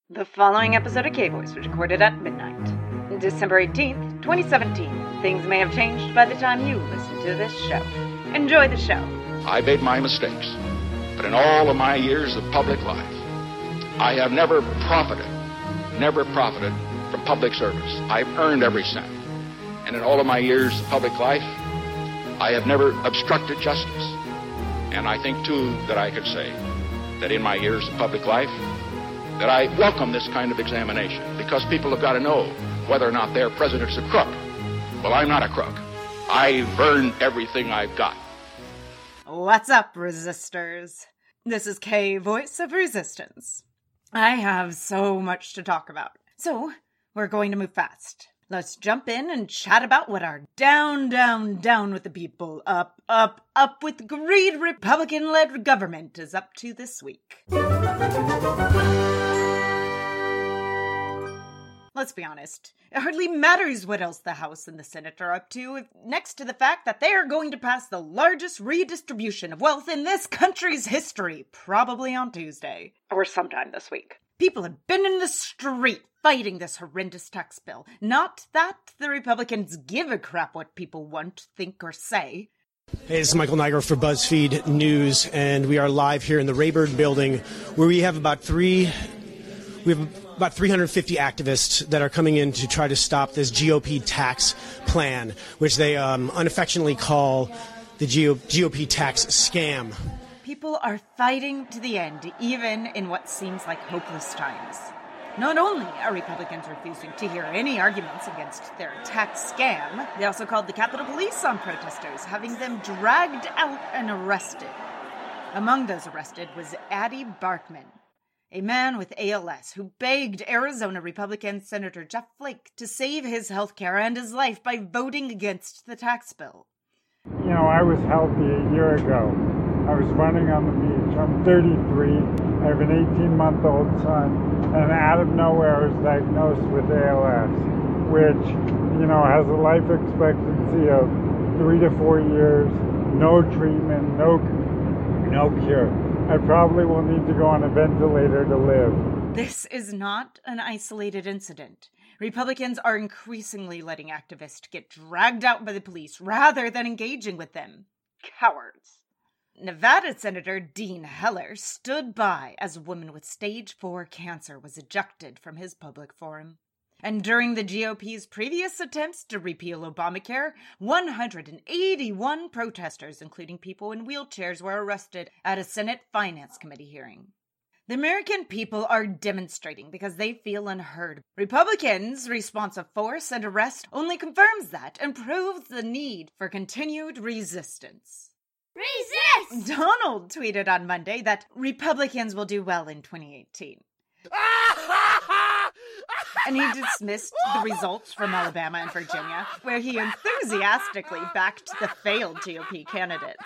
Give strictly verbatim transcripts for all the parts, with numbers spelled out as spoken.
The following episode of K-Voice was recorded at midnight, December eighteenth, twenty seventeen. Things may have changed by the time you listen to this show. Enjoy the show. I made my mistakes, but in all of my years of public life, I have never profited, never profited from public service. I've earned every cent. And in all of my years of public life, I have never obstructed justice. And I think, too, that I could say that in my years of public life, that I welcome this kind of examination, because people have got to know whether or not their president's a crook. Well, I'm not a crook. I've earned everything I've got. What's up, resistors? This is K, Voice of Resistance. I have so much to talk about, so we're going to move fast. Let's jump in and chat about what our down, down, down with the people, up, up, up with greed Republican-led government is up to this week. Let's be honest, it hardly matters what else the House and the Senate are up to, if, next to the fact that they are going to pass the largest redistribution of wealth in this country's history, probably on Tuesday. Or sometime this week. People have been in the street fighting this horrendous tax bill. Not that the Republicans give a crap what people want, think, or say. Hey, this is Michael Niger for BuzzFeed News, and we are live here in the Rayburn building, where we have about three... We have about three hundred fifty activists that are coming in to try to stop this G O P tax plan, which they um, unaffectionately call the G O P tax scam. People are fighting to the end, even in what seems like hopeless times. Not only are Republicans refusing to hear any arguments against their tax scam, they also called the Capitol Police on protesters, having them dragged out and arrested. Among those arrested was Adi Barkman, a man with A L S who begged Arizona Republican Senator Jeff Flake to save his health care and his life by voting against the tax bill. You know, I was healthy a year ago. I was running on the beach. I'm thirty-three. I have an eighteen-month-old son. And out of nowhere I was diagnosed with A L S, which, you know, has a life expectancy of three to four years, no treatment, no, no cure. I probably will need to go on a ventilator to live. This is not an isolated incident. Republicans are increasingly letting activists get dragged out by the police rather than engaging with them. Cowards. Nevada Senator Dean Heller stood by as a woman with stage four cancer was ejected from his public forum. And during the G O P's previous attempts to repeal Obamacare, one hundred eighty-one protesters, including people in wheelchairs, were arrested at a Senate Finance Committee hearing. The American people are demonstrating because they feel unheard. Republicans' response of force and arrest only confirms that and proves the need for continued resistance. Resist! Donald tweeted on Monday that Republicans will do well in twenty eighteen. And he dismissed the results from Alabama and Virginia, where he enthusiastically backed the failed G O P candidates.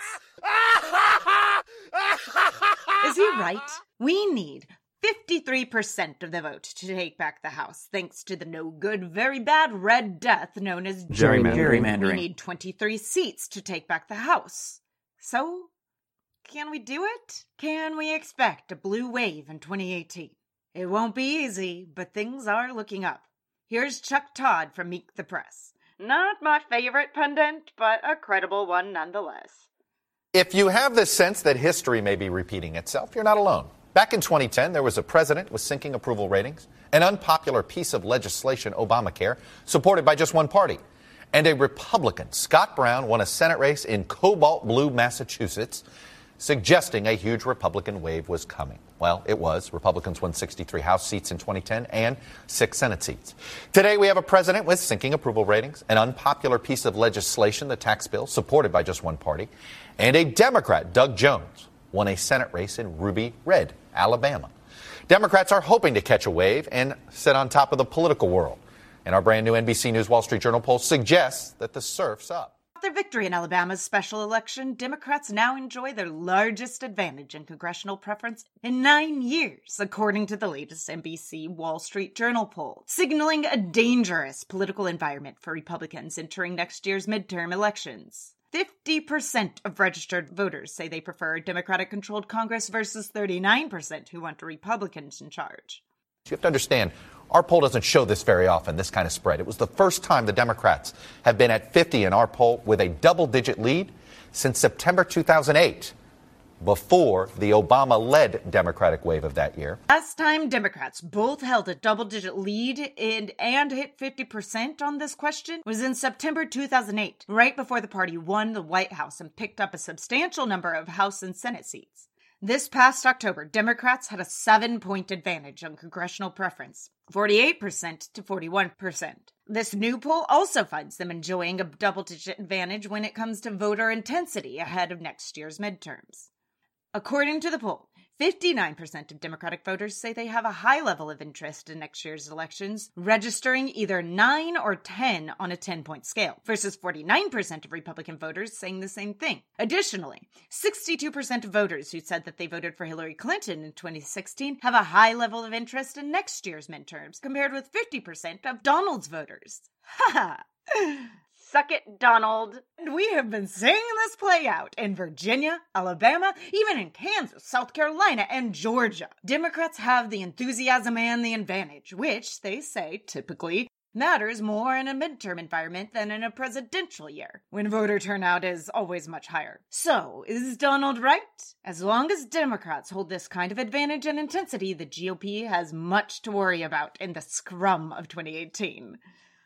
Is he right? We need fifty-three percent of the vote to take back the House, thanks to the no-good, very bad Red Death known as gerrymandering. gerrymandering. We need twenty-three seats to take back the House. So, can we do it? Can we expect a blue wave in twenty eighteen? It won't be easy, but things are looking up. Here's Chuck Todd from Meet the Press. Not my favorite pundit, but a credible one nonetheless. If you have the sense that history may be repeating itself, you're not alone. Back in twenty ten, there was a president with sinking approval ratings, an unpopular piece of legislation, Obamacare, supported by just one party. And a Republican, Scott Brown, won a Senate race in cobalt blue Massachusetts, suggesting a huge Republican wave was coming. Well, it was. Republicans won sixty-three House seats in twenty ten and six Senate seats. Today, we have a president with sinking approval ratings, an unpopular piece of legislation, the tax bill, supported by just one party, and a Democrat, Doug Jones, won a Senate race in Ruby Red, Alabama. Democrats are hoping to catch a wave and sit on top of the political world. And our brand new N B C News Wall Street Journal poll suggests that the surf's up. After victory in Alabama's special election, Democrats now enjoy their largest advantage in congressional preference in nine years, according to the latest N B C Wall Street Journal poll, signaling a dangerous political environment for Republicans entering next year's midterm elections. fifty percent of registered voters say they prefer a Democratic-controlled Congress versus thirty-nine percent who want Republicans in charge. You have to understand, our poll doesn't show this very often, this kind of spread. It was the first time the Democrats have been at fifty in our poll with a double-digit lead since September two thousand eight, before the Obama-led Democratic wave of that year. Last time Democrats both held a double-digit lead in, and hit fifty percent on this question was in September two thousand eight, right before the party won the White House and picked up a substantial number of House and Senate seats. This past October, Democrats had a seven-point advantage on congressional preference, forty-eight percent to forty-one percent. This new poll also finds them enjoying a double-digit advantage when it comes to voter intensity ahead of next year's midterms. According to the poll, fifty-nine percent of Democratic voters say they have a high level of interest in next year's elections, registering either nine or ten on a ten-point scale, versus forty-nine percent of Republican voters saying the same thing. Additionally, sixty-two percent of voters who said that they voted for Hillary Clinton in twenty sixteen have a high level of interest in next year's midterms, compared with fifty percent of Donald's voters. Ha ha! Suck it, Donald. And we have been seeing this play out in Virginia, Alabama, even in Kansas, South Carolina, and Georgia. Democrats have the enthusiasm and the advantage, which, they say, typically matters more in a midterm environment than in a presidential year, when voter turnout is always much higher. So, is Donald right? As long as Democrats hold this kind of advantage and intensity, the G O P has much to worry about in the scrum of twenty eighteen.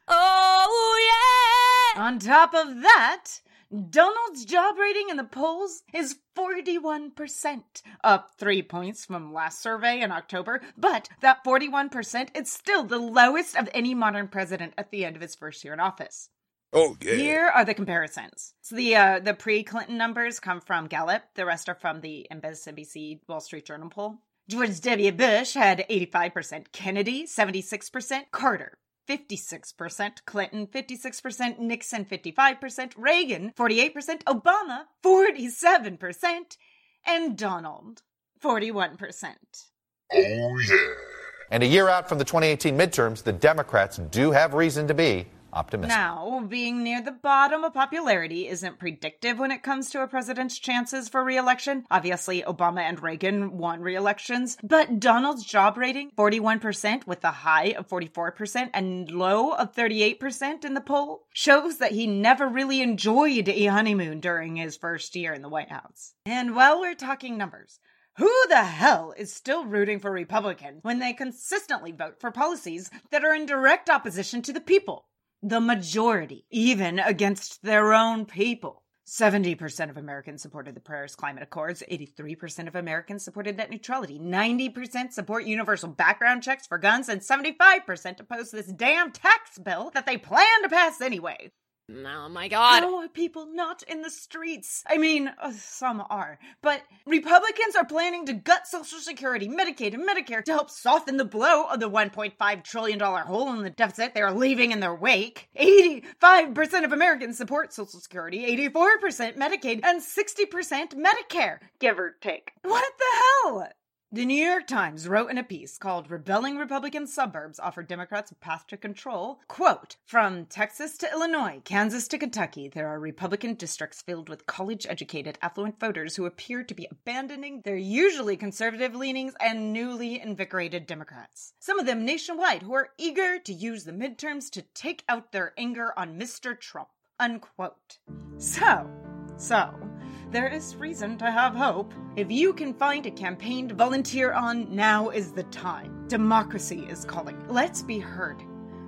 Oh, yeah! On top of that, Donald's job rating in the polls is forty-one percent, up three points from last survey in October, but that forty-one percent is still the lowest of any modern president at the end of his first year in office. Oh, yeah. Here are the comparisons. So the uh, the pre-Clinton numbers come from Gallup. The rest are from the M S N B C Wall Street Journal poll. George W. Bush had eighty-five percent, Kennedy, seventy-six percent, Carter, fifty-six percent, Clinton, fifty-six percent, Nixon, fifty-five percent, Reagan, forty-eight percent, Obama, forty-seven percent, and Donald, forty-one percent. Oh, yeah. And a year out from the twenty eighteen midterms, the Democrats do have reason to be optimistic. Now, being near the bottom of popularity isn't predictive when it comes to a president's chances for re-election. Obviously, Obama and Reagan won re-elections, but Donald's job rating, forty-one percent with a high of forty-four percent and low of thirty-eight percent in the poll, shows that he never really enjoyed a honeymoon during his first year in the White House. And while we're talking numbers, who the hell is still rooting for Republicans when they consistently vote for policies that are in direct opposition to the people? The majority, even against their own people. seventy percent of Americans supported the Paris Climate Accords, eighty-three percent of Americans supported net neutrality, ninety percent support universal background checks for guns, and seventy-five percent oppose this damn tax bill that they plan to pass anyway. Oh my God. How are people not in the streets? I mean, uh, some are, but Republicans are planning to gut Social Security, Medicaid, and Medicare to help soften the blow of the one point five trillion dollars hole in the deficit they are leaving in their wake. eighty-five percent of Americans support Social Security, eighty-four percent Medicaid, and sixty percent Medicare, give or take. What the hell? The New York Times wrote in a piece called Rebelling Republican Suburbs Offer Democrats a Path to Control, quote, from Texas to Illinois, Kansas to Kentucky, there are Republican districts filled with college-educated, affluent voters who appear to be abandoning their usually conservative leanings and newly invigorated Democrats. Some of them nationwide who are eager to use the midterms to take out their anger on Mister Trump, unquote. So, so... there is reason to have hope. If you can find a campaign to volunteer on, now is the time. Democracy is calling. Let's be heard.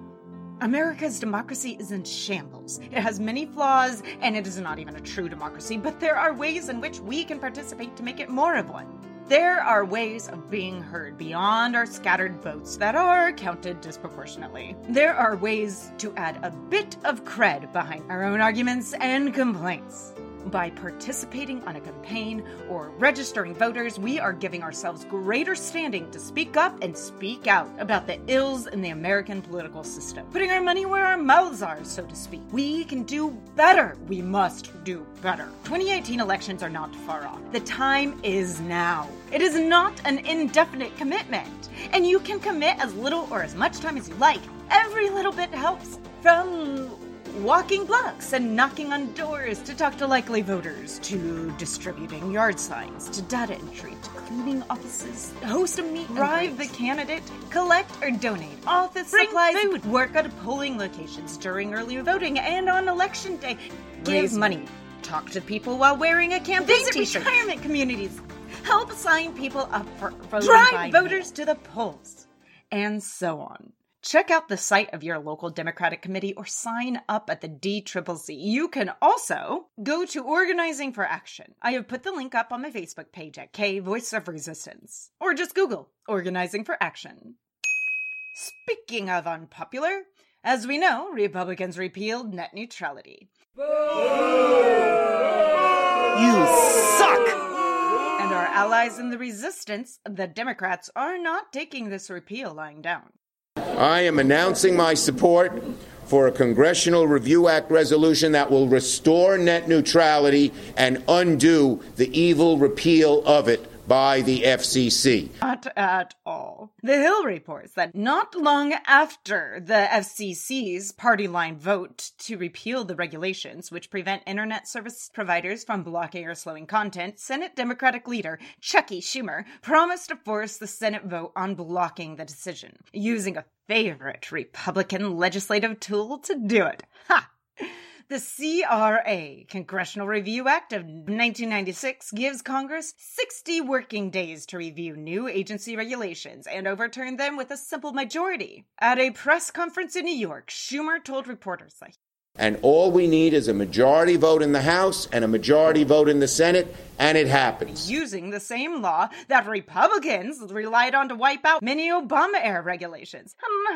America's democracy is in shambles. It has many flaws, and it is not even a true democracy, but there are ways in which we can participate to make it more of one. There are ways of being heard beyond our scattered votes that are counted disproportionately. There are ways to add a bit of cred behind our own arguments and complaints. By participating on a campaign or registering voters, we are giving ourselves greater standing to speak up and speak out about the ills in the American political system. Putting our money where our mouths are, so to speak. We can do better. We must do better. twenty eighteen elections are not far off. The time is now. It is not an indefinite commitment, and you can commit as little or as much time as you like. Every little bit helps. From walking blocks and knocking on doors to talk to likely voters, to distributing yard signs, to data entry, to cleaning offices, host a meet, bribe the candidate, collect or donate office Bring supplies, food, work at polling locations during early voting and on election day, give Raise money, talk to people while wearing a campaign Visit t-shirt, retirement communities, help sign people up for voting, drive voters mail. to the polls, and so on. Check out the site of your local Democratic committee or sign up at the D C C C. You can also go to Organizing for Action. I have put the link up on my Facebook page at K Voice of Resistance. Or just Google Organizing for Action. Speaking of unpopular, as we know, Republicans repealed net neutrality. Boo! You suck! And our allies in the resistance, the Democrats, are not taking this repeal lying down. I am announcing my support for a Congressional Review Act resolution that will restore net neutrality and undo the evil repeal of it by the F C C. Not at all. The Hill reports that not long after the F C C's party line vote to repeal the regulations which prevent internet service providers from blocking or slowing content, Senate Democratic leader Chucky Schumer promised to force the Senate vote on blocking the decision, using a favorite Republican legislative tool to do it. Ha! The C R A, Congressional Review Act of nineteen ninety-six, gives Congress sixty working days to review new agency regulations and overturn them with a simple majority. At a press conference in New York, Schumer told reporters that And all we need is a majority vote in the House and a majority vote in the Senate, and it happens. Using the same law that Republicans relied on to wipe out many Obama-era regulations.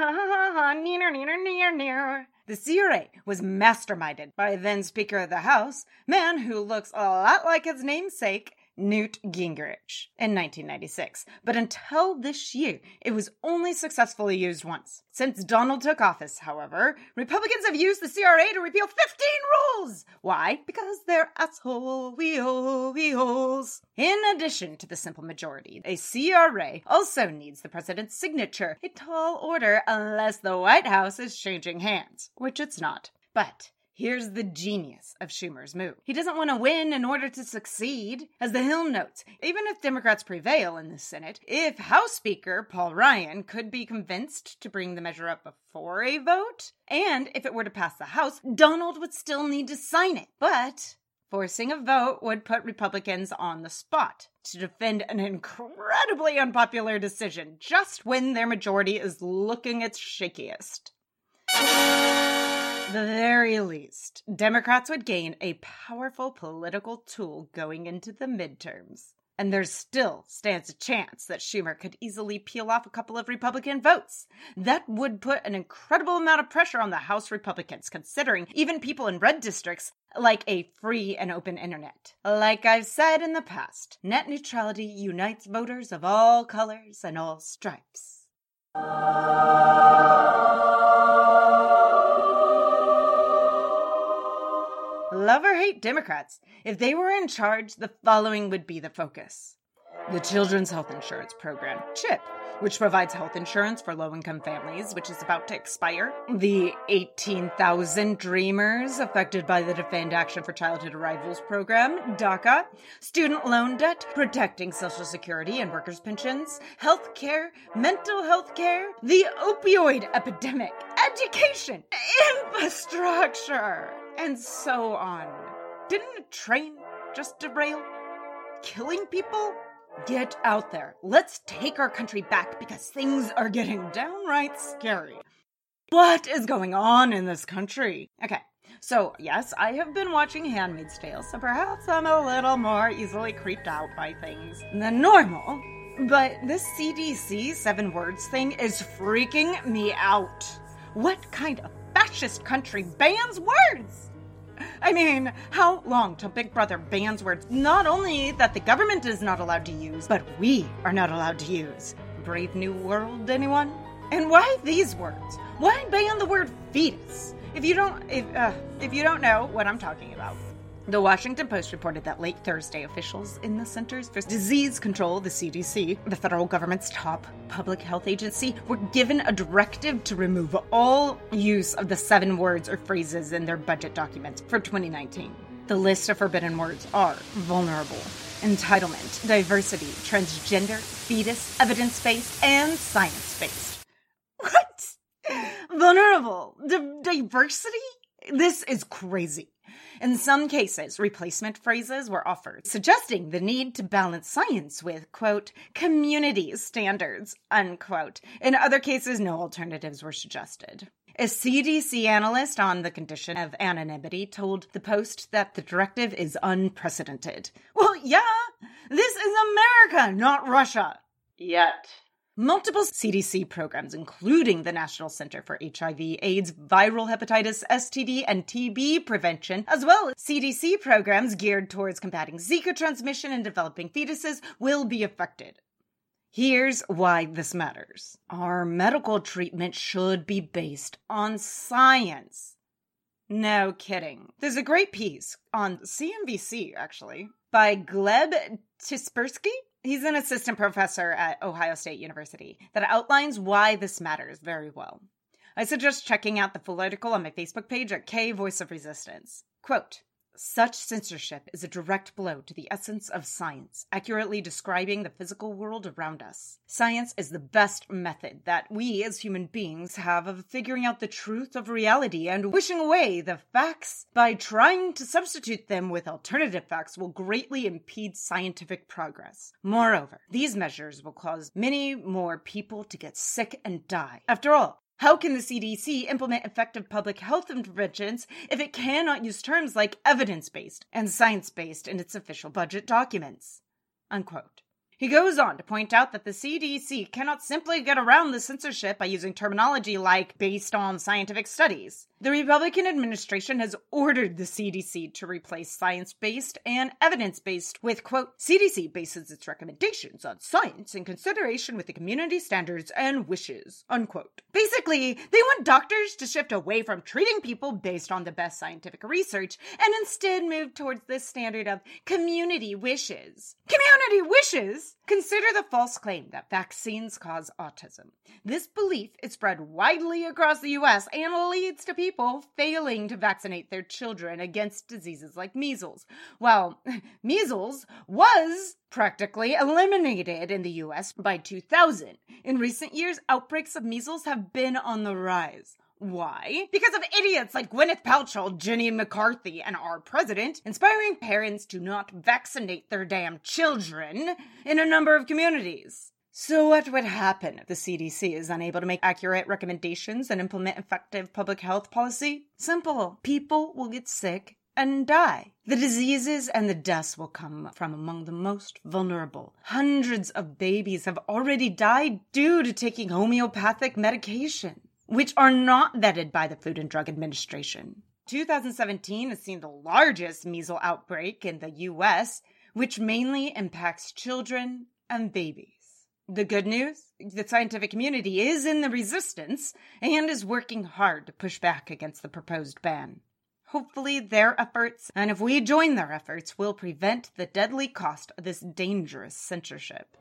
The C R A was masterminded by then Speaker of the House, man who looks a lot like his namesake, Newt Gingrich, in nineteen ninety-six. But until this year, it was only successfully used once. Since Donald took office, however, Republicans have used the C R A to repeal fifteen rules! Why? Because they're asshole wee-ho-wee-holes. In addition to the simple majority, a C R A also needs the president's signature, a tall order unless the White House is changing hands, which it's not. But here's the genius of Schumer's move. He doesn't want to win in order to succeed. As the Hill notes, even if Democrats prevail in the Senate, if House Speaker Paul Ryan could be convinced to bring the measure up before a vote, and if it were to pass the House, Donald would still need to sign it. But forcing a vote would put Republicans on the spot to defend an incredibly unpopular decision just when their majority is looking its shakiest. The very least, Democrats would gain a powerful political tool going into the midterms. And there still stands a chance that Schumer could easily peel off a couple of Republican votes. That would put an incredible amount of pressure on the House Republicans, considering even people in red districts like a free and open internet. Like I've said in the past, net neutrality unites voters of all colors and all stripes. Love or hate Democrats, if they were in charge, the following would be the focus. The Children's Health Insurance Program, CHIP, which provides health insurance for low-income families, which is about to expire. The eighteen thousand Dreamers affected by the Defend Action for Childhood Arrivals program, DACA. Student loan debt, protecting Social Security and workers' pensions. Health care, mental health care. The opioid epidemic, education, infrastructure, and so on. Didn't a train just derail? Killing people? Get out there. Let's take our country back because things are getting downright scary. What is going on in this country? Okay, so yes, I have been watching Handmaid's Tale, so perhaps I'm a little more easily creeped out by things than normal. But this C D C seven words thing is freaking me out. What kind of fascist country bans words? I mean, how long till Big Brother bans words not only that the government is not allowed to use, but we are not allowed to use? Brave New World, anyone? And why these words? Why ban the word fetus? If you don't, if uh, if you don't know what I'm talking about, The Washington Post reported that late Thursday, officials in the Centers for Disease Control, the C D C, the federal government's top public health agency, were given a directive to remove all use of the seven words or phrases in their budget documents for twenty nineteen. The list of forbidden words are vulnerable, entitlement, diversity, transgender, fetus, evidence-based, and science-based. What? Vulnerable? D- diversity? This is crazy. In some cases, replacement phrases were offered, suggesting the need to balance science with, quote, community standards, unquote. In other cases, no alternatives were suggested. A C D C analyst on the condition of anonymity told the Post that the directive is unprecedented. Well, yeah, this is America, not Russia. Yet. Multiple C D C programs, including the National Center for H I V, AIDS, Viral Hepatitis, S T D, and T B prevention, as well as C D C programs geared towards combating Zika transmission in developing fetuses, will be affected. Here's why this matters. Our medical treatment should be based on science. No kidding. There's a great piece on C N B C, actually, by Gleb Tispersky. He's an assistant professor at Ohio State University that outlines why this matters very well. I suggest checking out the full article on my Facebook page at K Voice of Resistance. Quote, such censorship is a direct blow to the essence of science, accurately describing the physical world around us. Science is the best method that we as human beings have of figuring out the truth of reality, and wishing away the facts by trying to substitute them with alternative facts will greatly impede scientific progress. Moreover, these measures will cause many more people to get sick and die. After all, how can the C D C implement effective public health interventions if it cannot use terms like evidence-based and science-based in its official budget documents? Unquote. He goes on to point out that the C D C cannot simply get around the censorship by using terminology like based on scientific studies. The Republican administration has ordered the C D C to replace science-based and evidence-based with, quote, C D C bases its recommendations on science in consideration with the community standards and wishes, unquote. Basically, they want doctors to shift away from treating people based on the best scientific research and instead move towards this standard of community wishes. Community wishes? Consider the false claim that vaccines cause autism. This belief is spread widely across the U S and leads to people failing to vaccinate their children against diseases like measles. Well, measles was practically eliminated in the U S by two thousand. In recent years, outbreaks of measles have been on the rise. Why? Because of idiots like Gwyneth Paltrow, Jenny McCarthy, and our president, inspiring parents to not vaccinate their damn children in a number of communities. So what would happen if the C D C is unable to make accurate recommendations and implement effective public health policy? Simple. People will get sick and die. The diseases and the deaths will come from among the most vulnerable. Hundreds of babies have already died due to taking homeopathic medication, which are not vetted by the Food and Drug Administration. two thousand seventeen has seen the largest measles outbreak in the U S, which mainly impacts children and babies. The good news? The scientific community is in the resistance and is working hard to push back against the proposed ban. Hopefully their efforts, and if we join their efforts, will prevent the deadly cost of this dangerous censorship.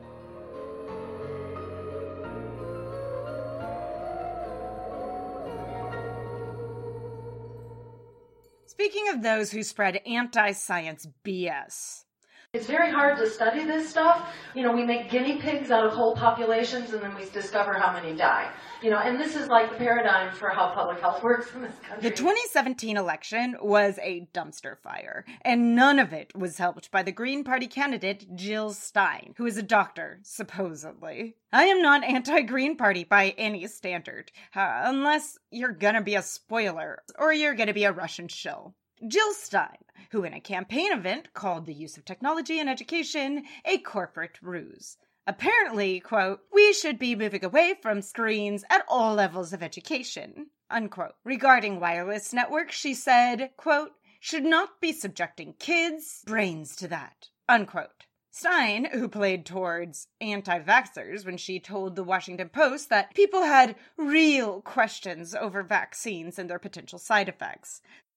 Speaking of those who spread anti-science B S. It's very hard to study this stuff. You know, we make guinea pigs out of whole populations and then we discover how many die. You know, and this is like the paradigm for how public health works in this country. The twenty seventeen election was a dumpster fire, and none of it was helped by the Green Party candidate Jill Stein, who is a doctor, supposedly. I am not anti-Green Party by any standard, uh, unless you're gonna be a spoiler or you're gonna be a Russian shill. Jill Stein, who in a campaign event called the use of technology in education a corporate ruse. Apparently, quote, we should be moving away from screens at all levels of education, unquote. Regarding wireless networks, she said, quote, should not be subjecting kids' brains to that, unquote. Stein, who played towards anti-vaxxers when she told the Washington Post that people had real questions over vaccines and their potential side effects.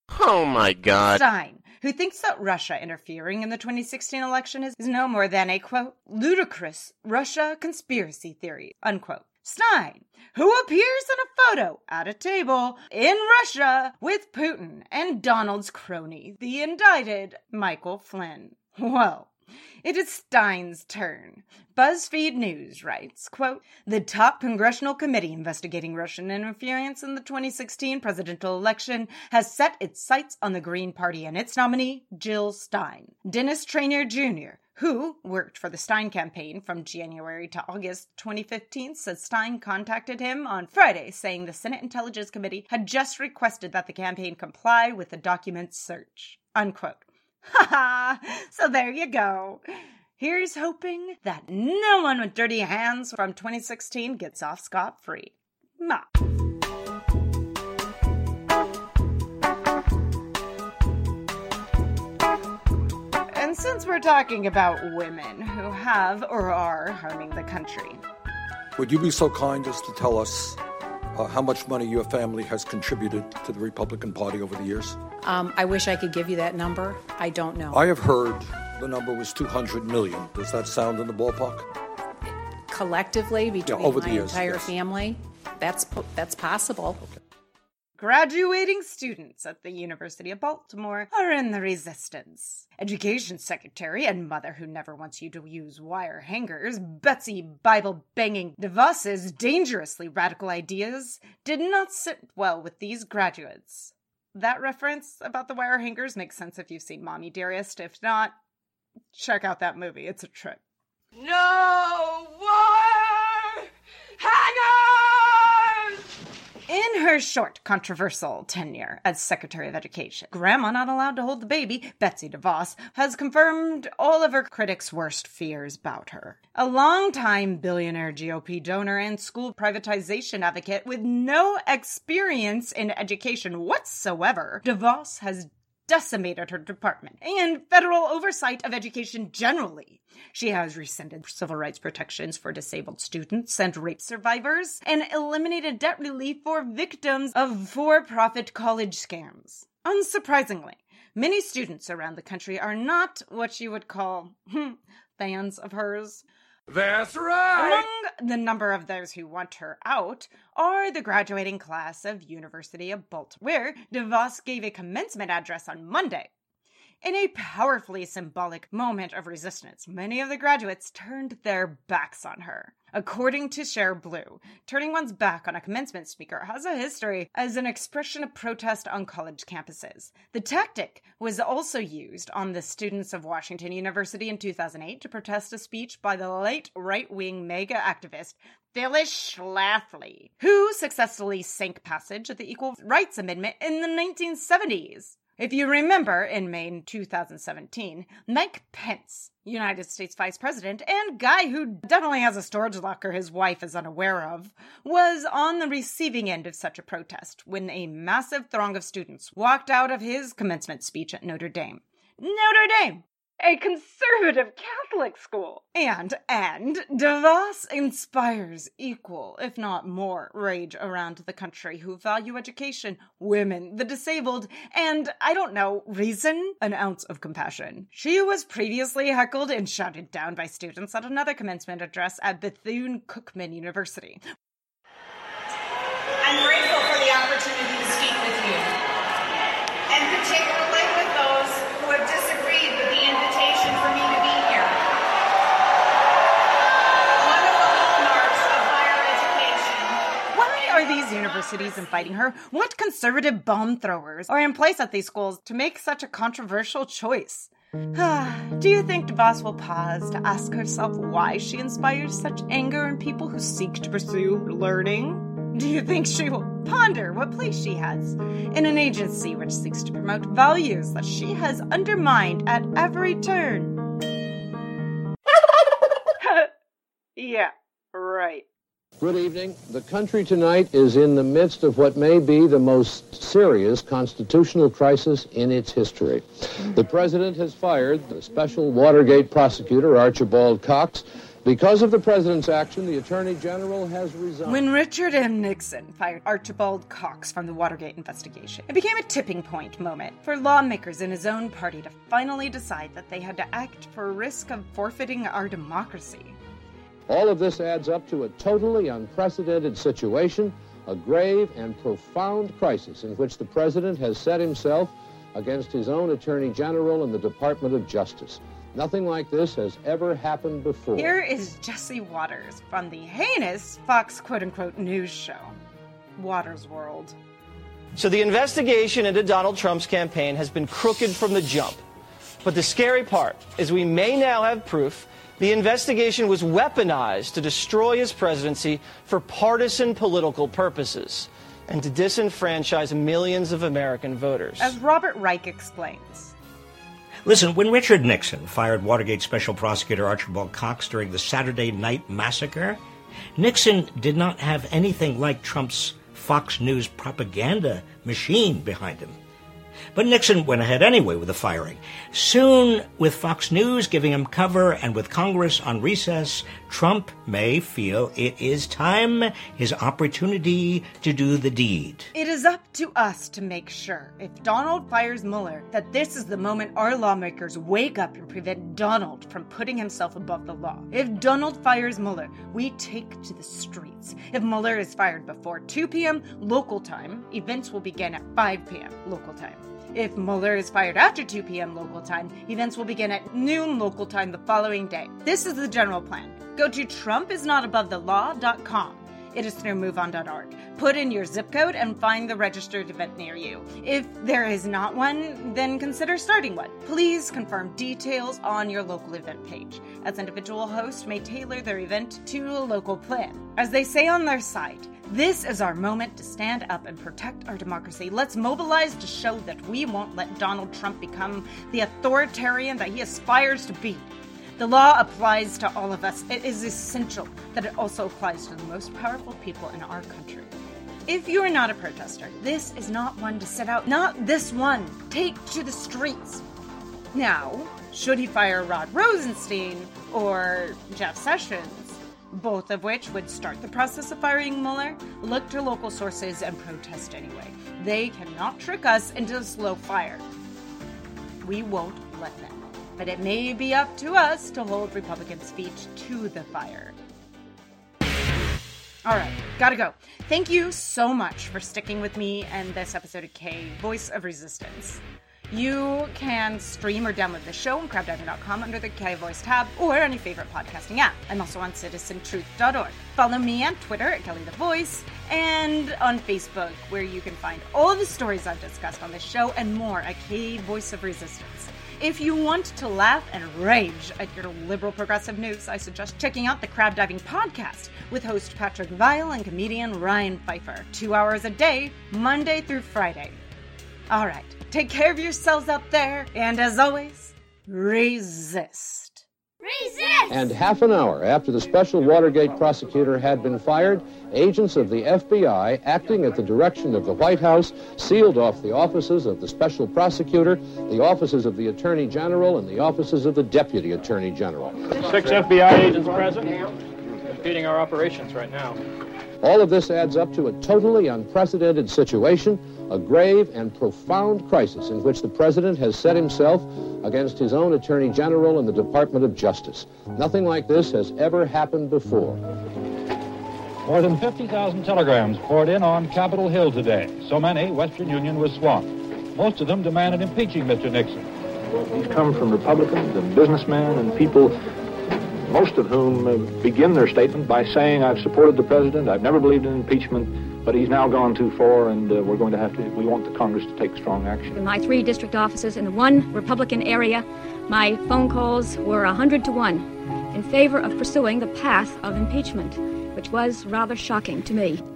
Oh, my God. Stein, who thinks that Russia interfering in the twenty sixteen election is no more than a, quote, ludicrous Russia conspiracy theory, unquote. Stein, who appears in a photo at a table in Russia with Putin and Donald's crony, the indicted Michael Flynn. Well, it is Stein's turn. BuzzFeed News writes, quote, the top congressional committee investigating Russian interference in the twenty sixteen presidential election has set its sights on the Green Party and its nominee, Jill Stein. Dennis Traynor Junior, who worked for the Stein campaign from January to August twenty fifteen, said Stein contacted him on Friday, saying the Senate Intelligence Committee had just requested that the campaign comply with the document's search, unquote. Ha ha! So there you go. Here's hoping that no one with dirty hands from twenty sixteen gets off scot-free. Ma. And since we're talking about women who have or are harming the country, would you be so kind as to tell us uh, how much money your family has contributed to the Republican Party over the years? Um, I wish I could give you that number. I don't know. I have heard the number was two hundred million dollars. Does that sound in the ballpark? Collectively, between yeah, over my the years, entire yes. family, that's that's possible. Okay. Graduating students at the University of Baltimore are in the resistance. Education Secretary and mother who never wants you to use wire hangers, Betsy Bible-banging DeVos's dangerously radical ideas did not sit well with these graduates. That reference about the wire hangers makes sense if you've seen Mommy Dearest. If not, check out that movie. It's a trip. No wire hangers! In her short, controversial tenure as Secretary of Education, Grandma not allowed to hold the baby, Betsy DeVos, has confirmed all of her critics' worst fears about her. A longtime billionaire G O P donor and school privatization advocate with no experience in education whatsoever, DeVos has decimated her department and federal oversight of education generally. She has rescinded civil rights protections for disabled students and rape survivors and eliminated debt relief for victims of for-profit college scams. Unsurprisingly, many students around the country are not what you would call hmm, fans of hers. That's right! Among the number of those who want her out are the graduating class of University of Baltimore, where DeVos gave a commencement address on Monday. In a powerfully symbolic moment of resistance, many of the graduates turned their backs on her. According to Share Blue, turning one's back on a commencement speaker has a history as an expression of protest on college campuses. The tactic was also used on the students of Washington University in two thousand eight to protest a speech by the late right-wing MAGA activist Phyllis Schlafly, who successfully sank passage of the Equal Rights Amendment in the nineteen seventies. If you remember, in May two thousand seventeen, Mike Pence, United States Vice President, and guy who definitely has a storage locker his wife is unaware of, was on the receiving end of such a protest when a massive throng of students walked out of his commencement speech at Notre Dame. Notre Dame! A conservative Catholic school. And, and, DeVos inspires equal, if not more, rage around the country who value education, women, the disabled, and, I don't know, reason? An ounce of compassion. She was previously heckled and shouted down by students at another commencement address at Bethune-Cookman University. I'm grateful for the opportunity to speak with you, and particularly with those who have disagreed with the invitation for me to be here. One of the hallmarks of higher education. Why are these universities inviting her? What conservative bomb throwers are in place at these schools to make such a controversial choice? Do you think DeVos will pause to ask herself why she inspires such anger in people who seek to pursue learning? Do you think she will ponder what place she has in an agency which seeks to promote values that she has undermined at every turn? Yeah, right. Good evening. The country tonight is in the midst of what may be the most serious constitutional crisis in its history. The president has fired the special Watergate prosecutor, Archibald Cox, Because of the president's action, the Attorney General has resigned. When Richard M. Nixon fired Archibald Cox from the Watergate investigation, it became a tipping point moment for lawmakers in his own party to finally decide that they had to act for risk of forfeiting our democracy. All of this adds up to a totally unprecedented situation, a grave and profound crisis in which the president has set himself against his own Attorney General and the Department of Justice. Nothing like this has ever happened before. Here is Jesse Waters from the heinous Fox quote-unquote news show, Waters World. So the investigation into Donald Trump's campaign has been crooked from the jump. But the scary part is we may now have proof the investigation was weaponized to destroy his presidency for partisan political purposes and to disenfranchise millions of American voters. As Robert Reich explains. Listen, when Richard Nixon fired Watergate Special Prosecutor Archibald Cox during the Saturday Night Massacre, Nixon did not have anything like Trump's Fox News propaganda machine behind him. But Nixon went ahead anyway with the firing. Soon, with Fox News giving him cover and with Congress on recess, Trump may feel it is time, his opportunity to do the deed. It is up to us to make sure, if Donald fires Mueller, that this is the moment our lawmakers wake up and prevent Donald from putting himself above the law. If Donald fires Mueller, we take to the streets. If Mueller is fired before two p.m. local time, events will begin at five p.m. local time. If Mueller is fired after two p.m. local time, events will begin at noon local time the following day. This is the general plan. Go to Trump is not above the law dot com. It is through move on dot org. Put in your zip code and find the registered event near you. If there is not one, then consider starting one. Please confirm details on your local event page, as individual hosts may tailor their event to a local plan. As they say on their site, this is our moment to stand up and protect our democracy. Let's mobilize to show that we won't let Donald Trump become the authoritarian that he aspires to be. The law applies to all of us. It is essential that it also applies to the most powerful people in our country. If you are not a protester, this is not one to sit out. Not this one. Take to the streets. Now, should he fire Rod Rosenstein or Jeff Sessions, both of which would start the process of firing Mueller, look to local sources and protest anyway. They cannot trick us into a slow fire. We won't let them. But it may be up to us to hold Republicans' feet to the fire. All right, gotta go. Thank you so much for sticking with me and this episode of K, Voice of Resistance. You can stream or download the show on crab diving dot com under the K Voice tab or any favorite podcasting app. I'm also on citizen truth dot org. Follow me on Twitter at Kelly the Voice and on Facebook, where you can find all the stories I've discussed on this show and more at K Voice of Resistance. If you want to laugh and rage at your liberal progressive news, I suggest checking out the Crab Diving Podcast with host Patrick Vile and comedian Ryan Pfeiffer. Two hours a day, Monday through Friday. All right, take care of yourselves out there, and as always, resist. Resist! And half an hour after the special Watergate prosecutor had been fired, agents of the F B I, acting at the direction of the White House, sealed off the offices of the special prosecutor, the offices of the Attorney General, and the offices of the Deputy Attorney General. Six F B I agents present, impeding our operations right now. All of this adds up to a totally unprecedented situation, a grave and profound crisis in which the president has set himself against his own Attorney General and the Department of Justice. Nothing like this has ever happened before. More than fifty thousand telegrams poured in on Capitol Hill today. So many, Western Union was swamped. Most of them demanded impeaching Mister Nixon. These come from Republicans and businessmen and people, most of whom uh, begin their statement by saying, I've supported the president, I've never believed in impeachment, but he's now gone too far, and uh, we're going to have to, we want the Congress to take strong action. In my three district offices in the one Republican area, my phone calls were one hundred to one in favor of pursuing the path of impeachment, which was rather shocking to me.